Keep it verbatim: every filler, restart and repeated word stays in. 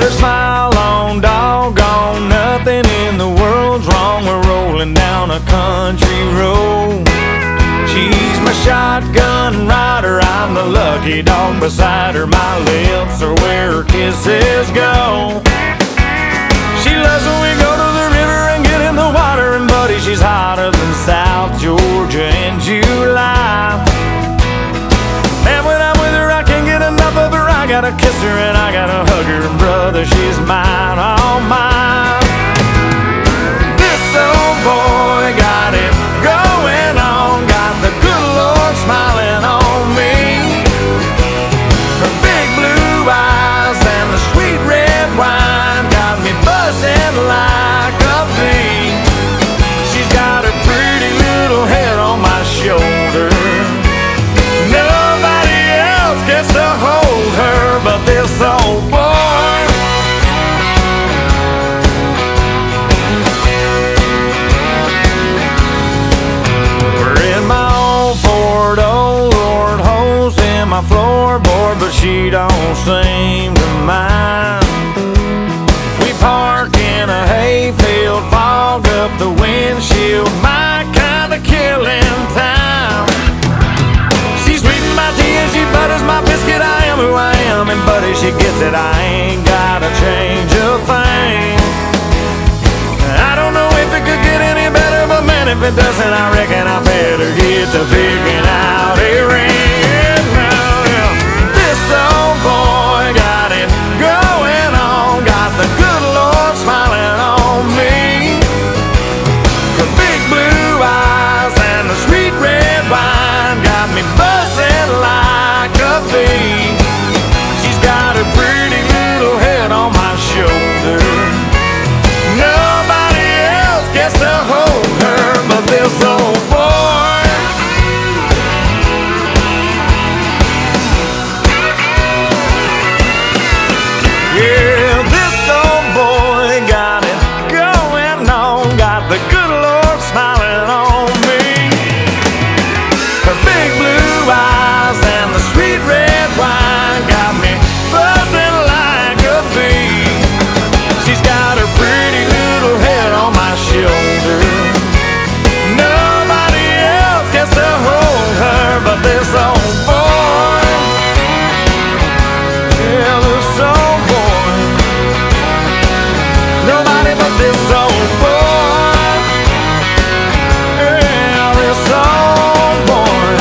her smile on, doggone, nothing in the world's wrong. We're rolling down a country road. She's my shotgun rider, I'm the lucky dog beside her. My lips are where her kisses go. She loves when we go to the river and get in the water, and buddy, she's hotter than South Georgia in July. Man, when I'm with her, I can't get enough of her. I gotta kiss her and I gotta hug her, and brother, she's mine, all mine. This old boy got it going on, got the good Lord smiling on me. Her big blue eyes and the sweet red wine got me buzzing like a bee. She's got her pretty little head on my shoulder. Nobody else gets to hold her but this old boy. We're in my old Ford, oh Lord, holes in my floorboard, but she don't seem to mind. We park in a hayfield, fog up the windshield, my kind of killing time. She sweetens my tea and she butters my biscuit. I am who I am, and buddy, she gets it. I ain't gotta change a thing. I don't know if it could get any better, but man, if it doesn't, I reckon I better get to picking out a ring. This old boy got it going on, got the good Lord smiling on me. Her big blue eyes and the sweet red wine got me buzzing like a bee. She's got her pretty little head on my shoulder. Nobody else gets to hold her but this old boy. Yeah, this old boy got it going on, got the good Lord smiling on me. Her big blue eyes and the sweet red wine got me buzzing like a bee. She's got her pretty little head on my shoulder. Nobody else gets to hold her but this old boy. Yeah, this old boy. Nobody but this old boy. Yeah, this old boy.